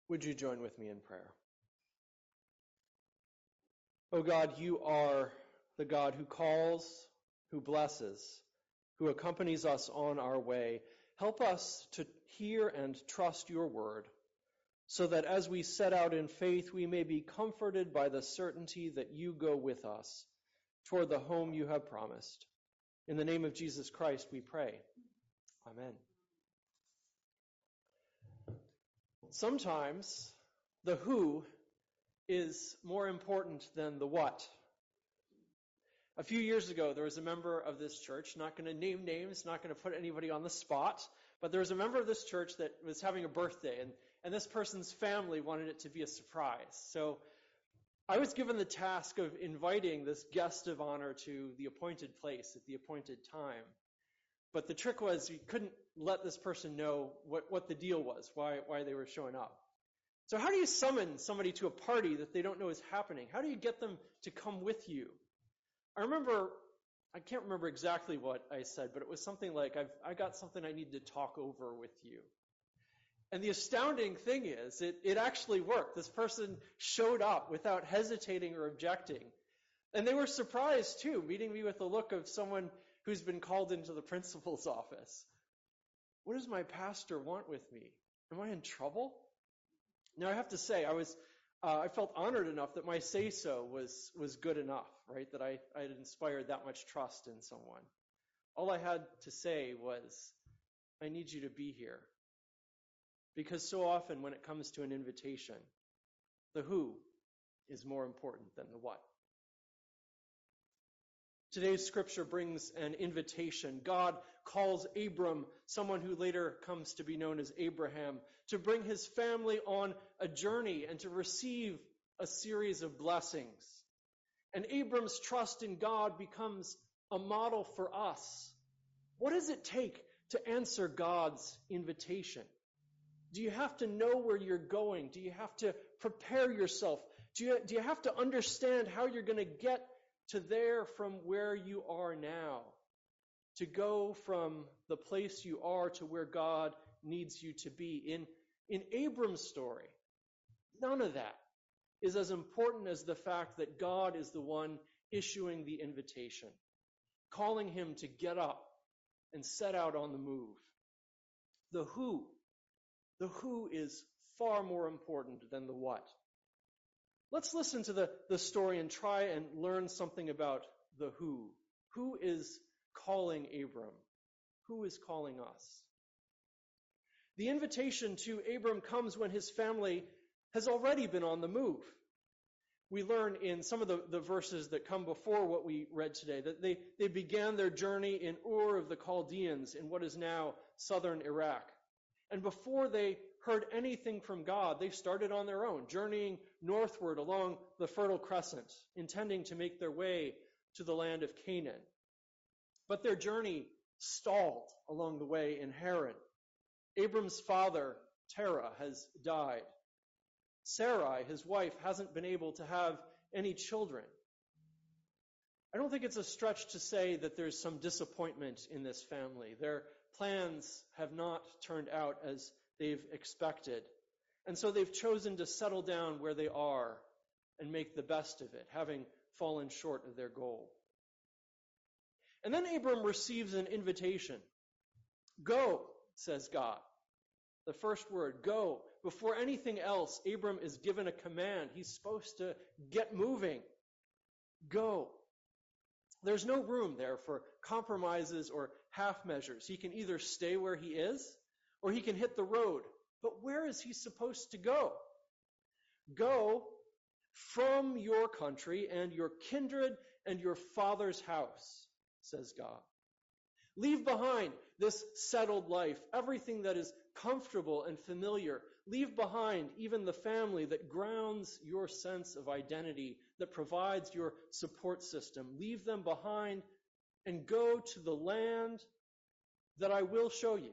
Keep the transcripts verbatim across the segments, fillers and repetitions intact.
Would you join with me in prayer? O God, you are the God who calls, who blesses, who accompanies us on our way. Help us to hear and trust your word, so that as we set out in faith, we may be comforted by the certainty that you go with us toward the home you have promised. In the name of Jesus Christ, we pray. Amen. Sometimes the who is more important than the what. A few years ago, there was a member of this church, not going to name names, not going to put anybody on the spot, but there was a member of this church that was having a birthday, and, and this person's family wanted it to be a surprise. So I was given the task of inviting this guest of honor to the appointed place at the appointed time. But the trick was you couldn't let this person know what, what the deal was, why, why they were showing up. So how do you summon somebody to a party that they don't know is happening? How do you get them to come with you? I remember, I can't remember exactly what I said, but it was something like, I've I got something I need to talk over with you. And the astounding thing is, it, it actually worked. This person showed up without hesitating or objecting. And they were surprised, too, meeting me with the look of someone who's been called into the principal's office. What does my pastor want with me? Am I in trouble? Now, I have to say, I was, uh, I felt honored enough that my say-so was, was good enough, right? That I, I had inspired that much trust in someone. All I had to say was, I need you to be here. Because so often when it comes to an invitation, the who is more important than the what. Today's scripture brings an invitation. God calls Abram, someone who later comes to be known as Abraham, to bring his family on a journey and to receive a series of blessings. And Abram's trust in God becomes a model for us. What does it take to answer God's invitation? Do you have to know where you're going? Do you have to prepare yourself? Do you, do you have to understand how you're going to get to there from where you are now? To go from the place you are to where God needs you to be. In, in Abram's story, none of that is as important as the fact that God is the one issuing the invitation, calling him to get up and set out on the move. The who, the who is far more important than the what. Let's listen to the, the story and try and learn something about the who. Who is calling Abram? Who is calling us? The invitation to Abram comes when his family has already been on the move. We learn in some of the, the verses that come before what we read today that they, they began their journey in Ur of the Chaldeans in what is now southern Iraq. And before they heard anything from God, they started on their own, journeying northward along the Fertile Crescent, intending to make their way to the land of Canaan. But their journey stalled along the way in Haran. Abram's father, Terah, has died. Sarai, his wife, hasn't been able to have any children. I don't think it's a stretch to say that there's some disappointment in this family. Their plans have not turned out as they've expected. And so they've chosen to settle down where they are and make the best of it, having fallen short of their goal. And then Abram receives an invitation. Go, says God. The first word, go. Before anything else, Abram is given a command. He's supposed to get moving. Go. There's no room there for compromises or half measures. He can either stay where he is or he can hit the road. But where is he supposed to go? Go from your country and your kindred and your father's house, says God. Leave behind this settled life, everything that is comfortable and familiar. Leave behind even the family that grounds your sense of identity, that provides your support system. Leave them behind and go to the land that I will show you.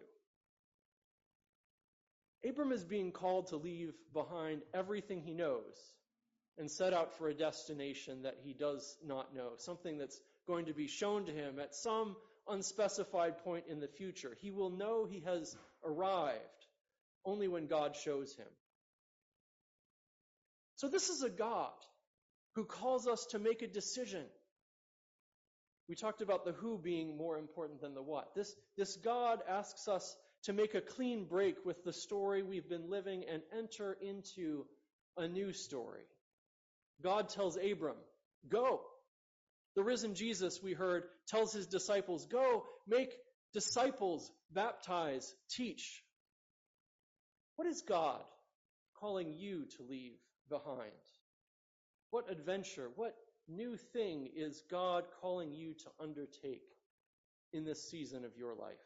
Abram is being called to leave behind everything he knows and set out for a destination that he does not know, something that's going to be shown to him at some unspecified point in the future. He will know he has arrived only when God shows him. So this is a God who calls us to make a decision. We talked about the who being more important than the what. This, this God asks us to make a clean break with the story we've been living and enter into a new story. God tells Abram, go. The risen Jesus, we heard, tells his disciples, go, make disciples, baptize, teach. What is God calling you to leave behind? What adventure, what new thing is God calling you to undertake in this season of your life?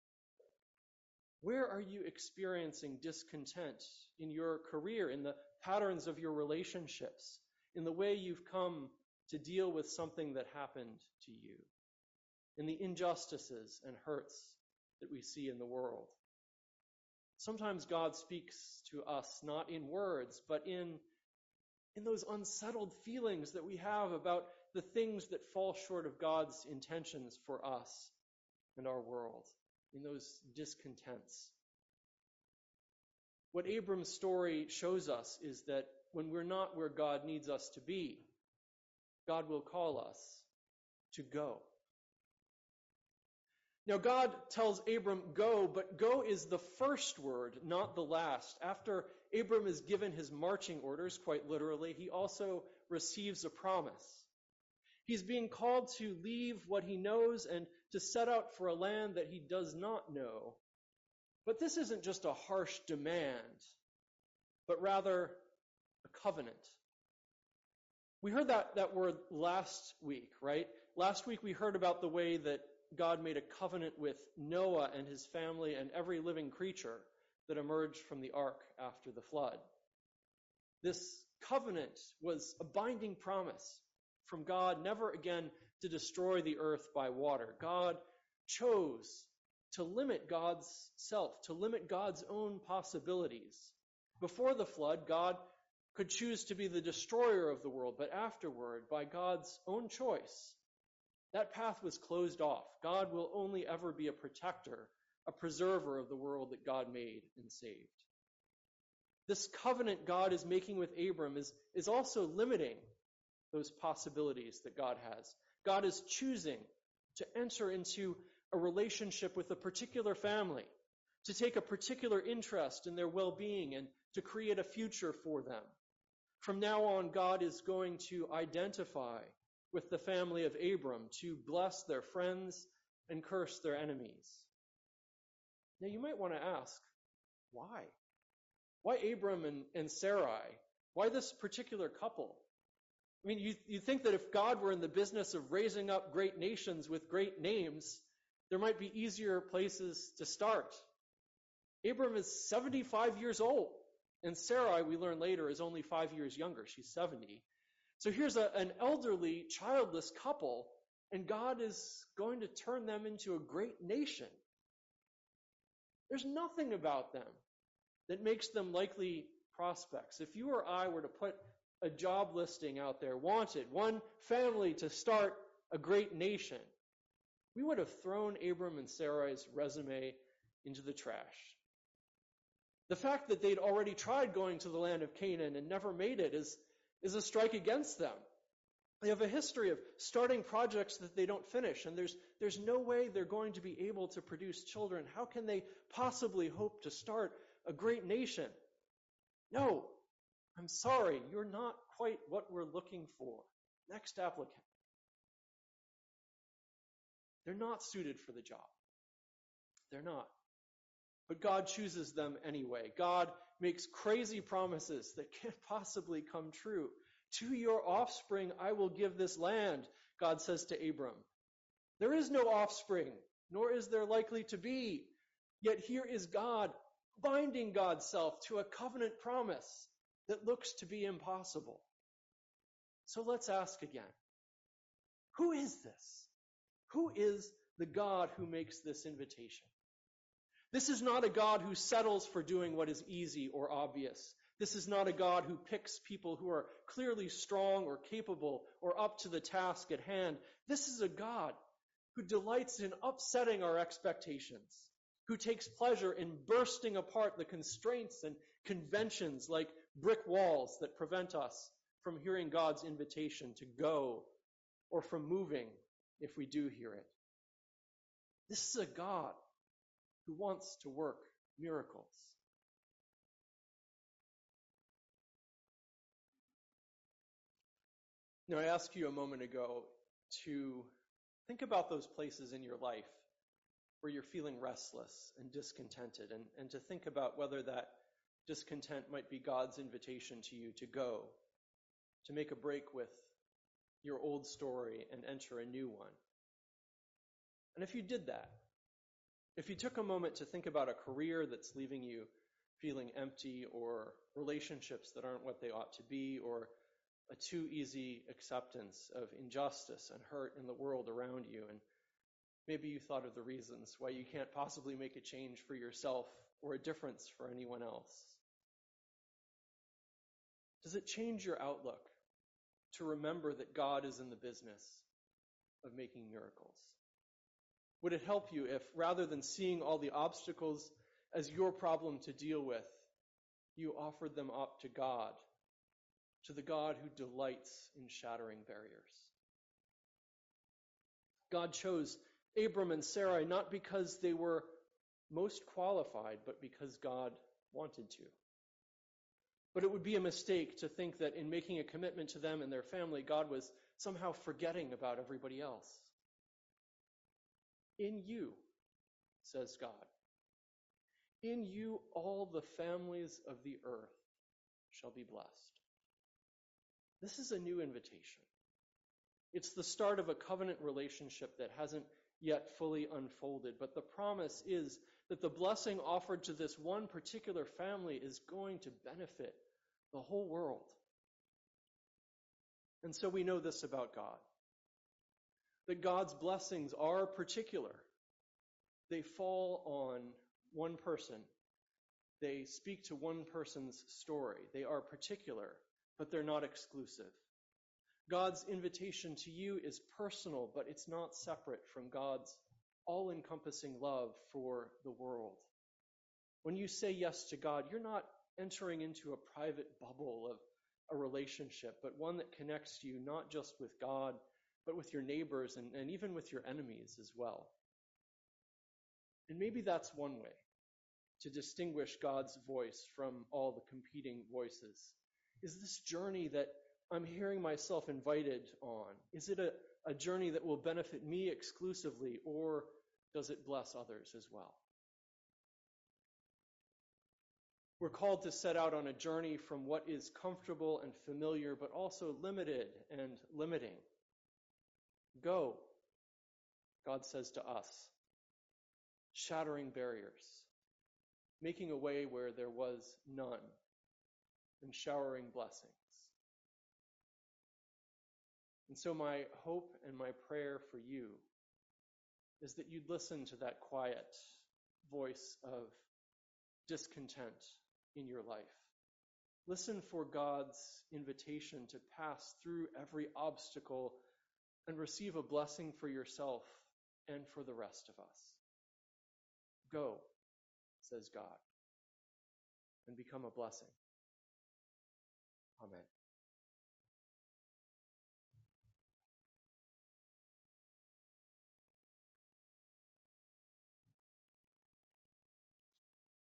Where are you experiencing discontent in your career, in the patterns of your relationships, in the way you've come to deal with something that happened to you, in the injustices and hurts that we see in the world? Sometimes God speaks to us not in words, but in, in those unsettled feelings that we have about the things that fall short of God's intentions for us and our world, in those discontents. What Abram's story shows us is that when we're not where God needs us to be, God will call us to go. Now, God tells Abram, go, but go is the first word, not the last. After Abram is given his marching orders, quite literally, he also receives a promise. He's being called to leave what he knows and to set out for a land that he does not know. But this isn't just a harsh demand, but rather a covenant. We heard that, that word last week, right? Last week we heard about the way that God made a covenant with Noah and his family and every living creature that emerged from the ark after the flood. This covenant was a binding promise from God never again to destroy the earth by water. God chose to limit God's self, to limit God's own possibilities. Before the flood, God could choose to be the destroyer of the world, but afterward, by God's own choice, that path was closed off. God will only ever be a protector, a preserver of the world that God made and saved. This covenant God is making with Abram is, is also limiting those possibilities that God has. God is choosing to enter into a relationship with a particular family, to take a particular interest in their well-being and to create a future for them. From now on, God is going to identify with the family of Abram, to bless their friends and curse their enemies. Now you might want to ask, why? Why Abram and, and Sarai? Why this particular couple? I mean, you, you think that if God were in the business of raising up great nations with great names, there might be easier places to start. Abram is seventy-five years old, and Sarai, we learn later, is only five years younger. She's seventy. So here's a, an elderly, childless couple, and God is going to turn them into a great nation. There's nothing about them that makes them likely prospects. If you or I were to put a job listing out there, wanted, one family to start a great nation, we would have thrown Abram and Sarai's resume into the trash. The fact that they'd already tried going to the land of Canaan and never made it is, is a strike against them. They have a history of starting projects that they don't finish, and there's, there's no way they're going to be able to produce children. How can they possibly hope to start a great nation? No, I'm sorry, you're not quite what we're looking for. Next applicant. They're not suited for the job. They're not. But God chooses them anyway. God makes crazy promises that can't possibly come true. To your offspring I will give this land, God says to Abram. There is no offspring, nor is there likely to be. Yet here is God binding God's self to a covenant promise that looks to be impossible. So let's ask again, who is this? Who is the God who makes this invitation? This is not a God who settles for doing what is easy or obvious. This is not a God who picks people who are clearly strong or capable or up to the task at hand. This is a God who delights in upsetting our expectations, who takes pleasure in bursting apart the constraints and conventions like brick walls that prevent us from hearing God's invitation to go or from moving if we do hear it. This is a God who wants to work miracles. Now, I asked you a moment ago to think about those places in your life where you're feeling restless and discontented, and, and to think about whether that discontent might be God's invitation to you to go, to make a break with your old story and enter a new one. And if you did that, if you took a moment to think about a career that's leaving you feeling empty, or relationships that aren't what they ought to be, or a too easy acceptance of injustice and hurt in the world around you, and maybe you thought of the reasons why you can't possibly make a change for yourself or a difference for anyone else. Does it change your outlook to remember that God is in the business of making miracles? Would it help you if, rather than seeing all the obstacles as your problem to deal with, you offered them up to God, to the God who delights in shattering barriers? God chose Abram and Sarai not because they were most qualified, but because God wanted to. But it would be a mistake to think that in making a commitment to them and their family, God was somehow forgetting about everybody else. In you, says God, in you all the families of the earth shall be blessed. This is a new invitation. It's the start of a covenant relationship that hasn't yet fully unfolded, but the promise is that the blessing offered to this one particular family is going to benefit the whole world. And so we know this about God, that God's blessings are particular. They fall on one person. They speak to one person's story. They are particular, but they're not exclusive. God's invitation to you is personal, but it's not separate from God's all-encompassing love for the world. When you say yes to God, you're not entering into a private bubble of a relationship, but one that connects you not just with God, but with your neighbors and, and even with your enemies as well. And maybe that's one way to distinguish God's voice from all the competing voices. Is this journey that I'm hearing myself invited on? Is it a, a journey that will benefit me exclusively, or does it bless others as well? We're called to set out on a journey from what is comfortable and familiar, but also limited and limiting. Go, God says to us, shattering barriers, making a way where there was none, and showering blessings. And so my hope and my prayer for you is that you'd listen to that quiet voice of discontent in your life. Listen for God's invitation to pass through every obstacle and receive a blessing for yourself and for the rest of us. Go, says God, and become a blessing. Amen.